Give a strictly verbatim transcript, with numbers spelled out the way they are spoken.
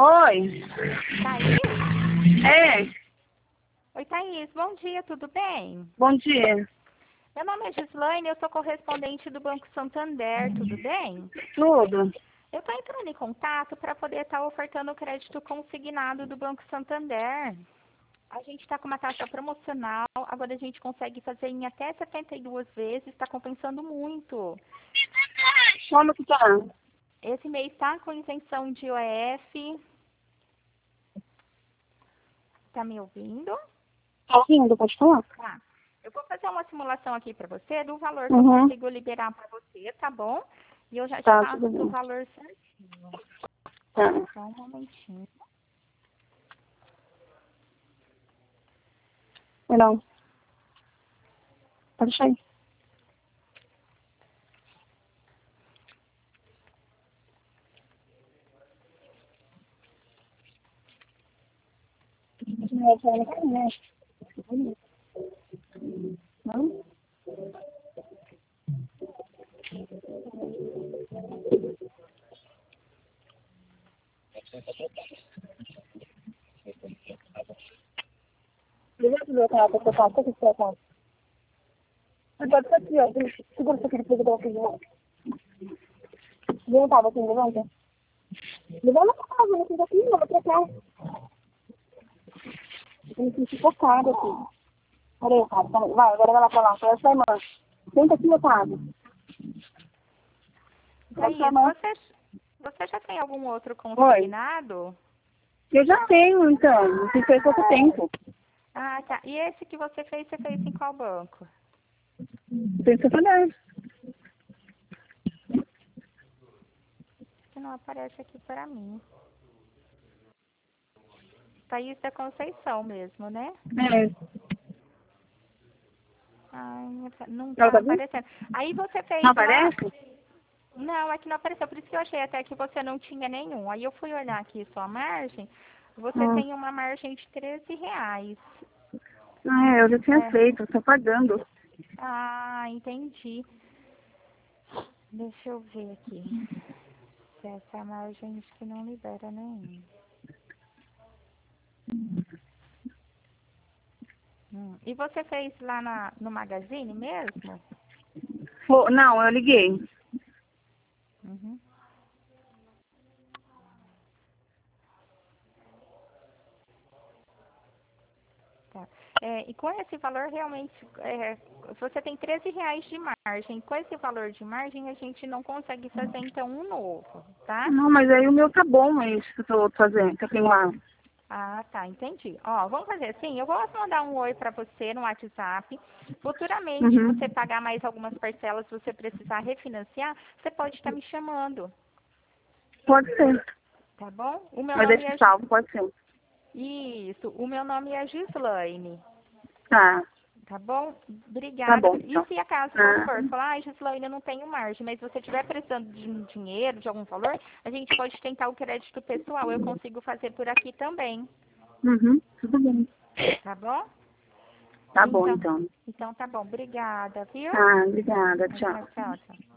Oi. Thaís? É. Oi, Thaís. Bom dia, tudo bem? Bom dia. Meu nome é Gislaine, eu sou correspondente do Banco Santander, tudo bem? Tudo. Eu estou entrando em contato para poder estar ofertando o crédito consignado do Banco Santander. A gente está com uma taxa promocional, agora a gente consegue fazer em até setenta e duas vezes, está compensando muito. Como que tá? Esse mês está com isenção de I O F. Tá me ouvindo? Tá ouvindo? Pode falar? Tá. Eu vou fazer uma simulação aqui para você do valor que Uhum. eu consigo liberar para você, tá bom? E eu já te Tá, passo tudo o bem. valor certinho. Tá. Só um momentinho. Não. Pode sair. Não, eu não quero, né? Não? Deixa eu ver o cara pra tocar. O que você quer falar? Pode ser aqui, ó. Segura isso aqui depois eu coloco de novo. Levantava assim, levanta. Levanta pra casa, não fica aqui, não, vai pra cá. Eu me senti focada aqui. Peraí, Otávio, peraí. Vai, agora vai lá pra lá. Fala sua irmã. Senta aqui, Otávio. Fala sua Thaís, irmã. você, você já tem algum outro consignado? Eu já tenho, então. Isso fez pouco tempo. Ah, tá. E esse que você fez, você fez em qual banco? Tem que fazer. Que não aparece aqui para mim. Thaís da Conceição mesmo, né? É. Ai, não Ela tá tá vendo? aparecendo. Aí você Não fez lá... aparece? Não, aqui não apareceu. Por isso que eu achei até que você não tinha nenhum. Aí eu fui olhar aqui sua margem. Você Hum. tem uma margem de treze reais. Ah, é, eu já tinha É. feito, eu tô pagando. Ah, entendi. Deixa eu ver aqui. Se essa margem acho que não libera nenhum. Hum. E você fez lá na, no Magazine mesmo? Pô, não, eu liguei. Uhum. Tá. É, e com esse valor, realmente, é, você tem treze reais de margem. Com esse valor de margem, a gente não consegue fazer, então, um novo, tá? Não, mas aí o meu tá bom, é isso que eu tô fazendo, que eu tenho lá. Ah, tá, entendi. Ó, vamos fazer assim, eu vou mandar um oi pra você no WhatsApp. Futuramente, Uhum. você pagar mais algumas parcelas, se você precisar refinanciar, você pode estar me chamando, Pode ser. tá bom? O meu Mas nome deixa é... Gi- salvo, pode ser. Isso, o meu nome é Gislaine. Tá, Tá bom? tá Obrigada. bom, E então. se acaso, vamos Ah, supor, falar, ah, Gislaine, eu não tenho margem, mas se você estiver precisando de um dinheiro, de algum valor, a gente pode tentar o crédito pessoal. Eu consigo fazer por aqui também. uhum, tudo bem. Tá bom? Tá bom, Então, então. então tá bom. Obrigada, viu? Tá, obrigada, Tchau, tchau. tchau, tchau.